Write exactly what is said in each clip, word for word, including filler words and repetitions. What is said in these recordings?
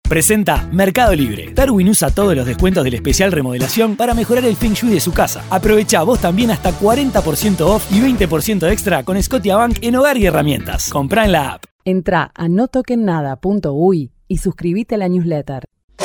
Presenta Mercado Libre. Darwin usa todos los descuentos del especial remodelación para mejorar el Feng Shui de su casa. Aprovecha vos también hasta cuarenta por ciento off y veinte por ciento extra con Scotiabank en hogar y herramientas. Comprá en la app. Entrá a no toquen nada punto uy y suscríbete a la newsletter.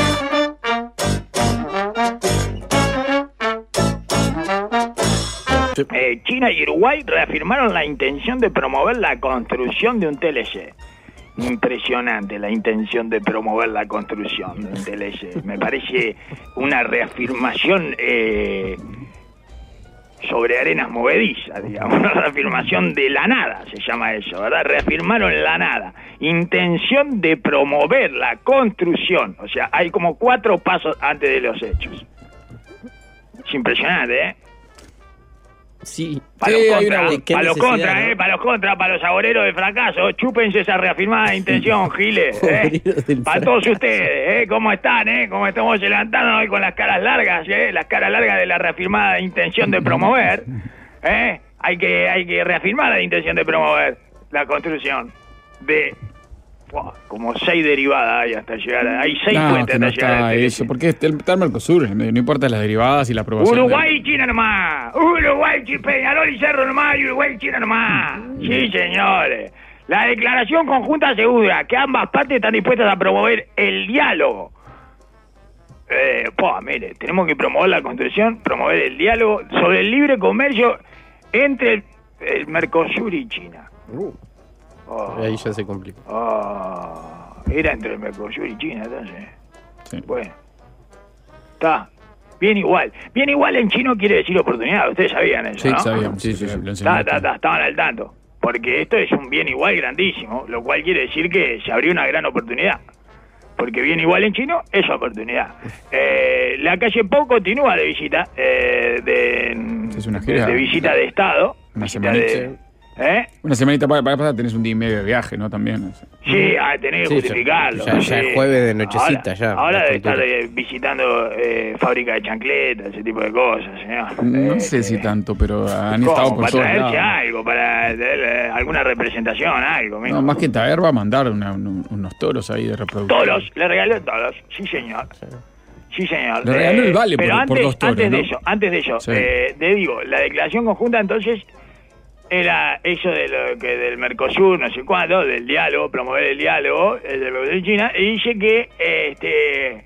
Eh, China y Uruguay reafirmaron la intención de promover la construcción de un T L C. Impresionante la intención de promover la construcción de un T L C. Me parece una reafirmación eh, sobre arenas movedizas, digamos. Una reafirmación de la nada, se llama eso, ¿verdad? Reafirmaron la nada. Intención de promover la construcción. O sea, hay como cuatro pasos antes de los hechos. Es impresionante, ¿eh? Sí. Para los Sí, contra, una- ¿qué para los necesidad, contra, no? eh, para los contra, para los saboreros del fracaso, chúpense esa reafirmada intención, giles, eh. Saboreros del Para todos ustedes, eh, ¿cómo están, eh? ¿Cómo estamos levantando hoy con las caras largas, eh? Las caras largas de la reafirmada intención de promover, eh. Hay que, hay que reafirmar la intención de promover la construcción de, wow, como seis derivadas hay hasta llegar, a- hay seis No, puentes que no hasta llegar está al T L C. eso, porque está el, está el Mercosur, no importa las derivadas y la aprobación. Uruguay y China nomás. Uruguay, Chi- Peñarol y Cerro nomás. Y Uruguay y China nomás. Sí, señores. La declaración conjunta asegura que ambas partes están dispuestas a promover el diálogo. Eh, pues, mire, tenemos que promover la construcción, promover el diálogo sobre el libre comercio entre el, el Mercosur y China. Uh, Oh, ahí ya se complica. oh, era entre el Mercosur y China, entonces. Sí. Bueno, está bien igual. Bien igual en chino quiere decir oportunidad. Ustedes sabían eso, Sí, ¿no? sabíamos. Sí, Sí, sí, sí, sí. lo Está, enseñaste. está, está, estaban al tanto. Porque esto es un bien igual grandísimo, lo cual quiere decir que se abrió una gran oportunidad. Porque bien igual en chino es oportunidad. Eh, la calle Pou continúa de visita, eh, de, Es una de, gira. de visita de Estado. Una visita semanita. de, ¿eh? Una semanita para, para pasar tenés un día y medio de viaje, ¿no? También. Sí, a tener que Sí, justificarlo. ya- ya sí. es jueves de nochecita, ahora, ya, Ahora a debe esta estar altura. eh, visitando eh, fábrica de chancletas, ese tipo de cosas, señor. No Eh, sé si eh, tanto, pero han ¿cómo? estado por Para todos traerse lados. algo, para tener eh, alguna representación, algo. mijo. No, más que traer, va a mandar una- un- unos toros ahí de reproducción. Toros, le regaló toros, sí señor. Sí, señor. Le regaló el vale pero por- antes, por dos toros, antes de ¿no? eso, antes de eso, Sí. eh, te digo, la declaración conjunta entonces era eso de lo que del Mercosur, no sé cuándo, del diálogo, promover el diálogo, el de Mercosur y China, y dice que este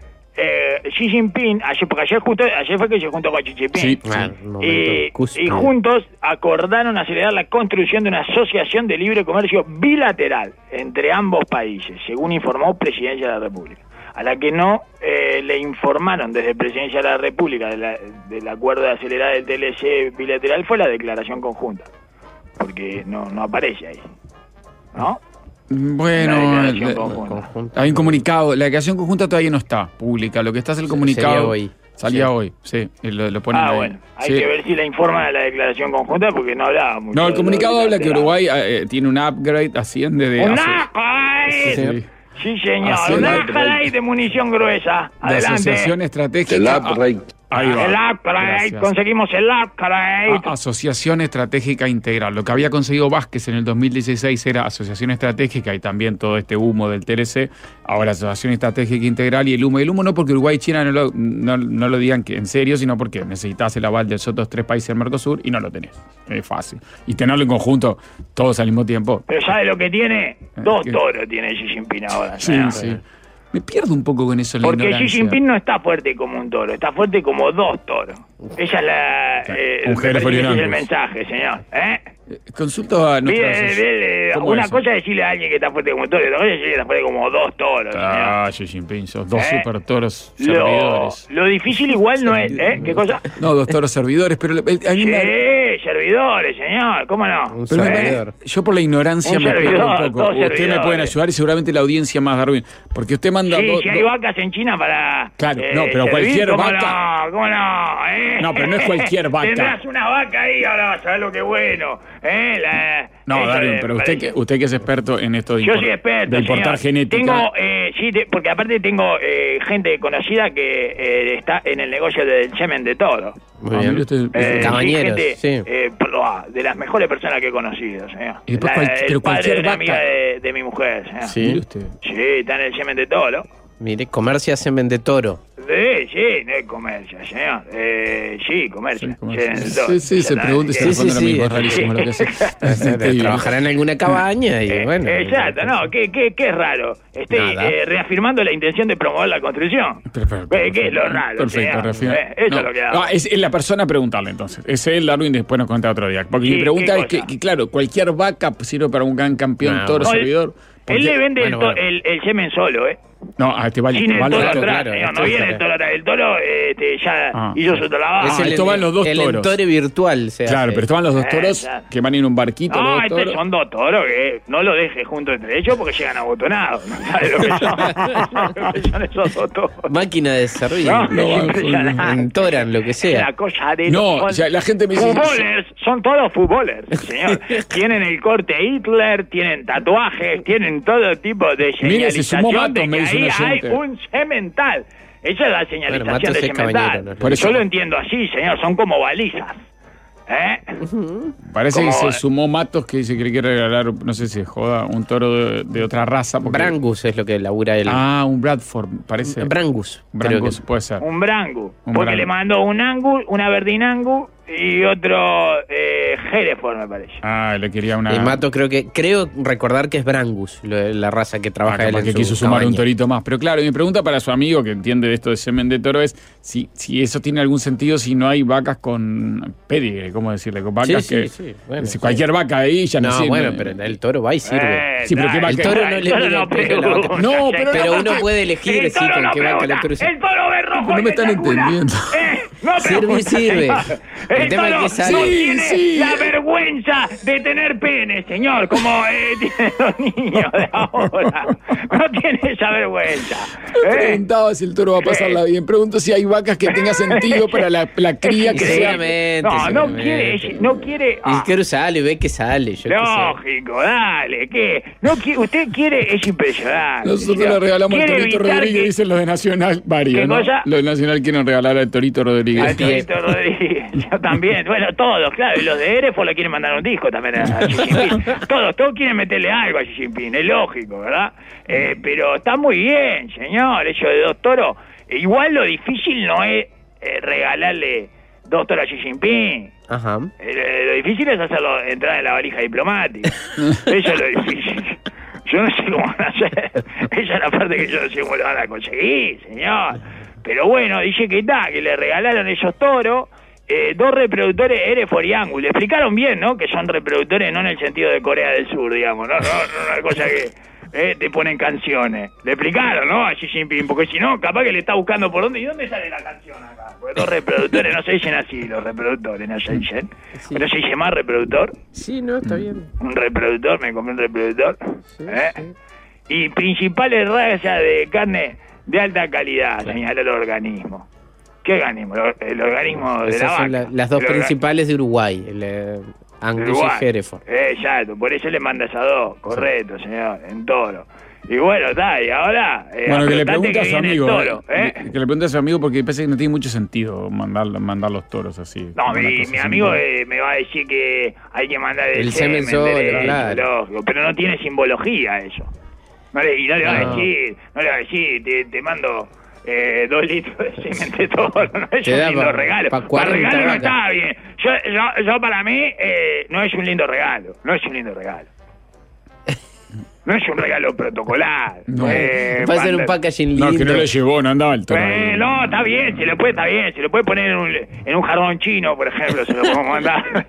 eh, Xi Jinping, ayer, porque ayer justo, ayer fue que se juntó con Xi Jinping. Sí, Ah, sí. un momento Y, cúspide. y juntos acordaron acelerar la construcción de una asociación de libre comercio bilateral entre ambos países, según informó Presidencia de la República, a la que no eh, le informaron desde Presidencia de la República de la- del acuerdo de acelerar el T L C bilateral fue la declaración conjunta, porque no, no aparece ahí, ¿no? Bueno, La declaración el- conjunta. Conjunta. hay un comunicado. La declaración conjunta todavía no está pública. Lo que está es el comunicado. Sería hoy. Salía Sí. hoy, sí. y Lo, lo ponen Ah, ahí. bueno, hay Sí. que ver si la informan a la declaración conjunta porque no hablaba mucho. No, el de comunicado lo habla que bilateral. Uruguay eh, tiene un upgrade, asciende de. ¡Un aso- upgrade! Sí. Sí, señor. Haciendo- Un upgrade de munición gruesa. de Adelante. asociación estratégica. El Ah, upgrade. ahí va. El upgrade. Gracias. Conseguimos el upgrade. A- Asociación Estratégica Integral. Lo que había conseguido Vázquez en el dos mil dieciséis era Asociación Estratégica y también todo este humo del T L C. Ahora Asociación Estratégica Integral y el humo. El humo no porque Uruguay y China no lo, no, no lo digan que en serio, sino porque necesitas el aval de los otros tres países del Mercosur y no lo tenés. Es fácil. Y tenerlo en conjunto todos al mismo tiempo. Pero ¿sabe lo que tiene? Dos ¿qué? toros tiene Xi Jinping ahora. Sí, señor. sí. Me pierdo un poco con eso en la Porque Xi ignorancia. Jinping no está fuerte como un toro, está fuerte como dos toros. Esa es la, eh, Un me parece jefe que ese es el Angus. mensaje, señor. ¿Eh? Eh, Consulto a nuestra Mire, asociación. mire, ¿Cómo una es? cosa es decirle a alguien que está fuerte como un toro y otra cosa es decirle que está fuerte como dos toros. Ah, Xi Jinping, sos dos ¿Eh? super toros señor. Lo, servidores. lo difícil igual no es... ¿Eh? ¿Qué cosa? No, dos toros servidores, pero el- a mí Sí, me- servidores, señor, ¿cómo no? Un pero me- servidor. yo por la ignorancia Un me pierdo servidor, un poco. dos Ustedes me servidores. pueden ayudar y seguramente la audiencia más, Darwin. Porque usted manda Sí, dos. si hay dos- vacas en China para... Claro, eh, no, pero servir, cualquier ¿cómo vaca- No, ¿cómo no? ¿Eh? No, pero no es cualquier vaca. Tendrás una vaca ahí, ahora vas a ver lo que bueno. ¿Eh? La, No, eso Darwin, me pero usted parece. que, usted que es experto en esto de, Yo import- soy experto, de importar señor. genética. Tengo, eh, sí, te- porque aparte tengo eh, gente conocida que eh, está en el negocio del semen de toro. Muy Ah, bien. mire usted, Eh, Cabañeros, gente, sí. eh, pro- de las mejores personas que he conocido, señor. Y después La- cual- el pero padre cualquier de una vaca- amiga de, de mi mujer, señor. Sí. Mire usted. Sí, está en el semen de toro. Mire, comercia semen de toro. Sí, sí, no es comercio, señor. Eh, sí, comercio. Sí, comercio. Sí, Sí, sí, se pregunta y se Sí, responde sí, lo sí. mismo. Es rarísimo lo que hace. Es increíble. Trabajará en alguna cabaña y Eh, bueno. exacto, no, ¿qué, qué, qué es raro? Estoy Nada. eh, reafirmando la intención de promover la construcción. Pero, pero, Eh, ¿Qué es lo raro? Perfecto, señor? refiero. Eh, eso No. es lo que hago. Ah, es, es la persona a preguntarle entonces. Es él, Darwin, después nos cuenta otro día. Porque Sí, mi pregunta ¿qué es que, cosa? que, claro, cualquier vaca sirve para un gran campeón, No, toro, no, él- servidor. ¿Por Él qué? le vende Bueno, el, to- bueno. el, el semen solo, ¿eh? No, a este vale. Sin el vale toro otro. atrás, claro, señor. esto No es- viene el toro atrás. El toro este, ya Ah. hizo su trabajo. Ah, esto van los dos el toros. entore virtual se Claro, hace. pero estaban los dos toros Exacto. que van en un barquito. No, los dos estos toros. son dos toros que no lo dejes junto entre ellos porque llegan abotonados. ¿No sabes lo que son? Lo que son esos dos toros. Máquina de servir. No, no, es impresionante. Entoran lo que Es sea. la cosa de No, los- ya la gente me dice- Futbolers, son todos futbolers, señor. Tienen el corte Hitler, tienen tatuajes, tienen todo tipo de Mire, se sumó señalización de Matos, me que dice ahí un hay oyente. un cemental. Esa es la señalización Matos de es cemental. caballero, ¿no? Por eso- Yo lo entiendo así, señor, son como balizas. ¿Eh? Parece Como- que se sumó Matos que dice que le quiere regalar, no sé si es joda, un toro de, de otra raza. porque- Brangus es lo que labura él. Ah, un Bradford, parece. Brangus. creo Brangus, que- puede ser. Un brangu. Un porque brangu. le mandó un angu, una verdinangu y otro eh, Hereford, me parece. Ah, le quería una. Y Mato creo que creo recordar que es Brangus, lo- la raza que Ah, trabaja él capaz en que su quiso sumar un cabaña. torito más. Pero claro, mi pregunta para su amigo que entiende de esto de semen de toro es si, si eso tiene algún sentido si no hay vacas con pedigre, ¿cómo decirle? Con vacas Sí, sí, que. sí, bueno, si sí. cualquier vaca ahí ya no, No, sirve. bueno, pero el toro va y sirve. Eh, Sí, pero ¿qué dale, vaca- El toro no el le toro mira no el pelo a la vaca. pregunta, No, señor. pero Pero no, uno porque- puede elegir El sí, toro con no qué vaca pregunta, la cruza. el toro ve rojo No y me están espectacular. entendiendo. Eh, no Sirve y pregunta, sirve. señor. El El tema es toro que sale. no Sí, tiene sí. la vergüenza de tener pene, señor, como eh, tienen los niños de ahora. No tiene esa vergüenza. No Eh, preguntaba si el toro va a pasarla bien. Pregunto si hay vacas que tenga sentido para la, la cría que sea. Seguramente, No, no seguramente. quiere, no quiere. Y ah. que sale, ve que sale. Yo qué sé. Lógico, dale, ¿qué? No, qui- usted quiere, es impresionante. Nosotros señor. le regalamos al Quiere Torito evitar Rodríguez, que- dicen los de Nacional, varios, ¿Qué ¿no? cosa? Los de Nacional quieren regalar al Torito Rodríguez. Al Torito Rodríguez, yo también. Bueno, todos, claro. Y los de Hereford le quieren mandar un disco también a, a Xi Jinping. Todos, todos quieren meterle algo a Xi Jinping, es lógico, ¿verdad? Eh, pero está muy bien, señor, eso de dos toros. Igual lo difícil no es eh, regalarle dos toros a Xi Jinping. Ajá. Eh, lo difícil es hacerlo entrar en la valija diplomática. Eso es lo difícil. Yo no sé cómo van a hacer. Esa es la parte que yo no sé cómo lo van a conseguir, señor. Pero bueno, dice que está, que le regalaron esos toros, eh, dos reproductores Hereford y Angus. Le explicaron bien, ¿no? Que son reproductores no en el sentido de Corea del Sur, digamos, no, no, no una cosa que eh, te ponen canciones. Le explicaron, ¿no? A Xi Jinping, porque si no, capaz que le está buscando por dónde. ¿Y dónde sale la canción acá? Porque dos reproductores no se dicen así, los reproductores, no se dicen. Sí. Pero se dice más reproductor. Sí, no, está bien. Un reproductor, me compré un reproductor. Sí, ¿eh? sí. Y principales razas de carne de alta calidad, señaló el organismo. ¿Qué organismo? El, el organismo de la Esas vaca. son la- las dos El orga- principales de Uruguay, el eh, Angus Uruguay. y Hereford. Eh, Exacto, por eso le manda esas dos, correcto, señor, en toro. Y bueno, está, y ahora... eh, Bueno, que le apretate pregunte a que su viene el amigo. toro, eh, ¿eh? Que le pregunte a su amigo porque parece que no tiene mucho sentido mandar, mandar los toros así. No, como una mi, cosa mi así. amigo eh, me va a decir que hay que mandar el, El semen solo, derecho, claro. lógico, pero no tiene simbología eso. No le, y no le va a No. decir, no le va a decir, te, te mando eh, dos litros de semen de toro, no es Te un da lindo pa- regalo. pa Para cuarenta regalo no vacas. está bien. Yo, yo, yo para mí eh, no es un lindo regalo, no es un lindo regalo. No es un regalo protocolar. No. Eh, Va a ser un manda- packaging lindo. No, que no le llevó, no andaba el toro. eh, no, está bien, se lo puede, está bien, se lo puede poner en un, en un jarrón chino, por ejemplo, se lo podemos mandar.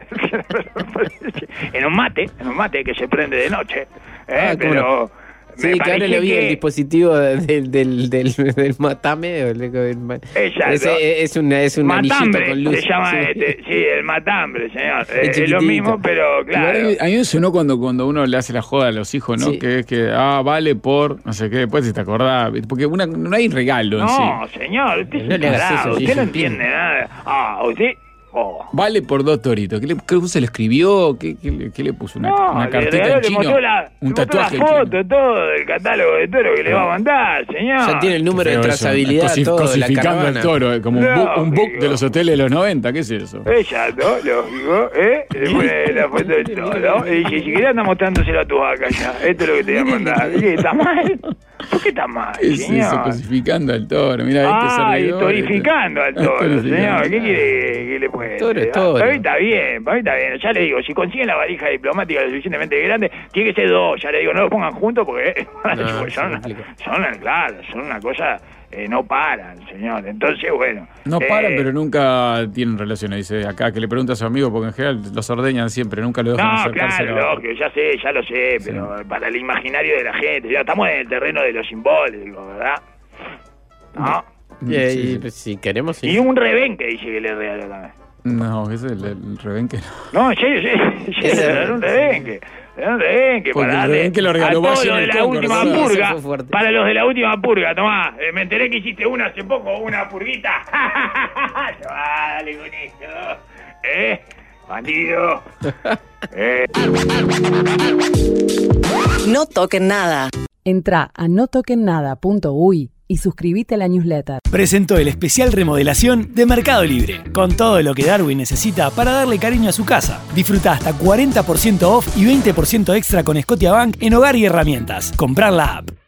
En un mate, en un mate que se prende de noche. Eh, Ah, ¿cómo pero Sí, me que ahora parece lo vi el que- dispositivo del, del, del, del matame. o el- el- Exacto. Ese es, una, es un anillito Matambre con luz. se llama Sí. este, sí, el matambre, señor. Eh, Es Es, lo chiquitito. mismo, pero Igual claro. A mí me sonó cuando, cuando uno le hace la joda a los hijos, ¿no? Sí. Que es que, ah, vale por, no sé qué, después si te acordás. Porque una, no hay regalo en sí. No, señor, usted No es le hagas tarado, eso, Xi usted no Jinping. entiende nada. Ah, usted, Oh. Vale por dos toritos. ¿Qué, le, qué se le escribió? ¿Qué, qué, le, qué le puso? ¿Una, No, una le cartita regaló, en le chino? mostró la, ¿Un le tatuaje mostró la en foto, chino? todo del catálogo de toro que le va a mandar, señor. Ya tiene el número de Feo eso. trazabilidad, Cosi- todo de la Cosificando al caravana. toro, eh, como un, No, book, un book amigo. de los hoteles de los noventa. ¿Qué es eso? Exacto, lógico, ¿eh? Le pone la foto del toro y dice, si querés anda mostrándoselo a tu vaca ya. Esto es lo que te voy a mandar. ¿Qué? ¿Está mal? ¿Por qué está mal, ¿Qué es eso? señor? Cosificando al toro. Mira, este Ah, y servidor, torificando al este- toro, Torificando. señor. ¿Qué quiere que le puede? Toro es Ah, toro. Para mí está bien, para mí está bien. Ya le digo, si consiguen la valija diplomática lo suficientemente grande, tiene que ser dos. Ya le digo, no lo pongan juntos porque No, son, se complica. son, claro, son una cosa, eh, no paran, señor. Entonces, bueno. No eh, paran, pero nunca tienen relaciones. Dice acá que le pregunta a su amigo, porque en general los ordeñan siempre, nunca lo dejan No, acercarse claro, a la- lógico, ya sé, ya lo sé, pero para el imaginario de la gente, ya estamos en el terreno de lo simbólico, ¿verdad? ¿No? Y, y, Sí, sí. pues, si queremos, sí. Y un revén que dice que le regaló también. No, ese es el, el rebenque. No, en serio, sí, sí, le regaló un rebenque. Le regaló un rebenque Porque para el darle rebenque lo a regaló todos Valle en los de el la Concord, última ¿verdad? Ese purga, fue fuerte. para los de la última purga, tomá, eh, me enteré que hiciste una hace poco, una purguita. Tomá, dale con esto. ¿Eh? Bandido. ¿Eh? No toquen nada. Entrá a no toquen nada punto uy y suscríbete a la newsletter. Presentó el especial remodelación de Mercado Libre, con todo lo que Darwin necesita para darle cariño a su casa. Disfruta hasta cuarenta por ciento off y veinte por ciento extra con Scotiabank en hogar y herramientas. Comprar la app.